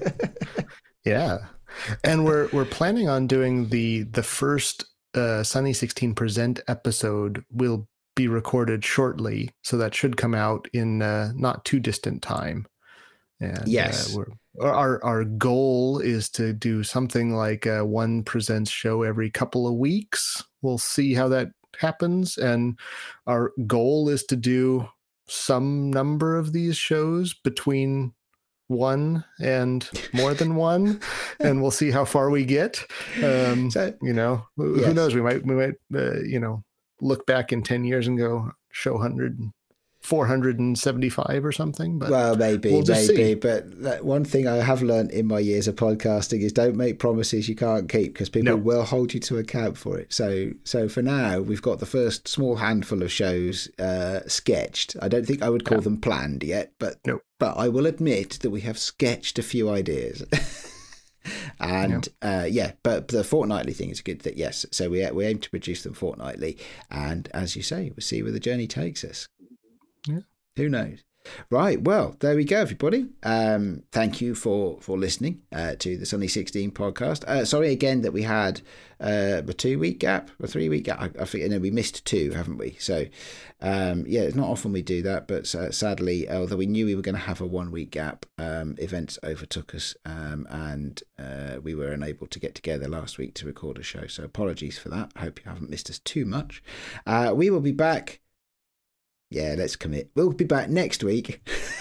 Yeah. And we're we're planning on doing the the first uh, Sunny sixteen Present episode will be recorded shortly, so that should come out in uh, not too distant time. And yes, uh, we're, our our goal is to do something like a one Presents show every couple of weeks. We'll see how that happens, and our goal is to do some number of these shows between one and more than one, and we'll see how far we get. Um, so, you know, who, yes. who knows? We might, we might, uh, you know, look back in ten years and go show one hundred, four hundred seventy-five or something. But well, maybe, we'll maybe. See. But that one thing I have learned in my years of podcasting is don't make promises you can't keep, because people no. will hold you to account for it. So, so for now, we've got the first small handful of shows uh, sketched. I don't think I would call yeah. them planned yet, but no. But I will admit that we have sketched a few ideas. and yeah. Uh, yeah, but the fortnightly thing is a good thing. Yes, so we we aim to produce them fortnightly, and as you say, we'll see where the journey takes us. Yeah. Who knows? Right, well, there we go, everybody. Um, thank you for, for listening uh, to the Sunny sixteen podcast. Uh, sorry again that we had uh, a two-week gap, a three-week gap. I, I think you know, we missed two, haven't we? So, um, yeah, it's not often we do that, but uh, sadly, although we knew we were going to have a one-week gap, um, events overtook us, um, and uh, we were unable to get together last week to record a show. So apologies for that. I hope you haven't missed us too much. Uh, we will be back Yeah, let's commit. We'll be back next week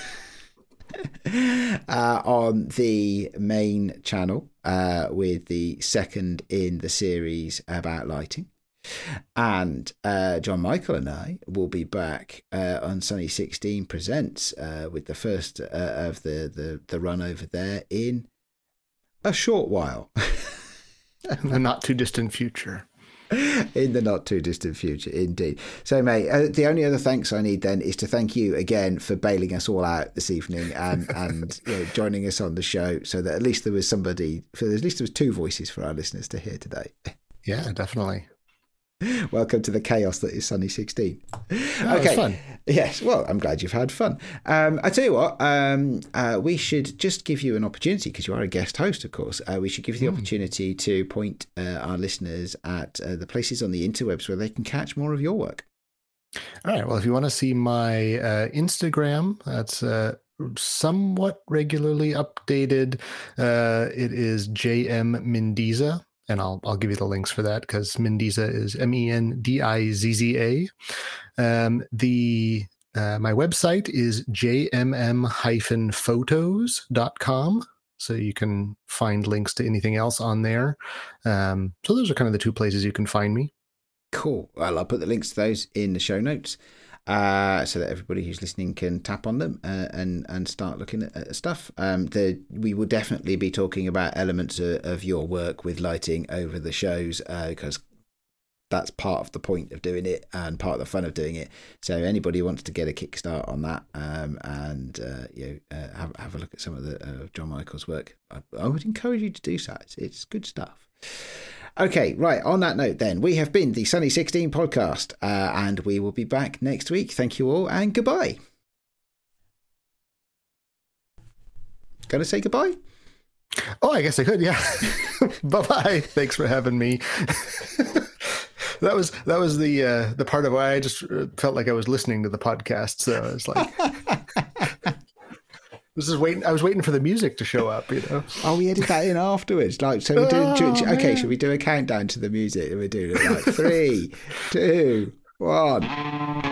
uh, on the main channel uh, with the second in the series about lighting. And uh, John Michael and I will be back uh, on Sunny sixteen Presents uh, with the first uh, of the, the, the run over there in a short while. In the not too distant future. In the not too distant future, indeed. So, mate, uh, the only other thanks I need then is to thank you again for bailing us all out this evening and and you know, joining us on the show, so that at least there was somebody, for at least there was two voices for our listeners to hear today. Yeah, definitely. Welcome to the chaos that is Sunny sixteen. Oh, okay. Fun. Yes. Well, I'm glad you've had fun. Um, I tell you what, um, uh, we should just give you an opportunity, because you are a guest host, of course. Uh, we should give you the mm. opportunity to point uh, our listeners at uh, the places on the interwebs where they can catch more of your work. All right. Well, if you want to see my uh, Instagram, that's uh, somewhat regularly updated. Uh, it is J M Mendiza. And I'll I'll give you the links for that, because Mendiza is M E N D I Z Z A. Um, the uh, my website is j m m dash photos dot com, so you can find links to anything else on there. Um, so those are kind of the two places you can find me. Cool. Well, I'll put the links to those in the show notes, uh, so that everybody who's listening can tap on them uh, and and start looking at, at stuff. Um, the, we will definitely be talking about elements of, of your work with lighting over the shows, uh, because that's part of the point of doing it and part of the fun of doing it. So anybody who wants to get a kickstart on that um, and uh, you know, uh, have, have a look at some of the uh, John Michael's work, I, I would encourage you to do so. It's, it's good stuff. Okay, right. On that note, then, we have been the Sunny sixteen podcast, uh, and we will be back next week. Thank you all, and goodbye. Gonna say goodbye? Oh, I guess I could. Yeah. Bye-bye. Thanks for having me. That was that was the uh, the part of why I just felt like I was listening to the podcast. So it's like. This is waiting. I was waiting for the music to show up, you know. Oh, we edit that in afterwards. Like, so we're doing. Oh, okay, man. Should we do a countdown to the music? We're doing it like three, two, one.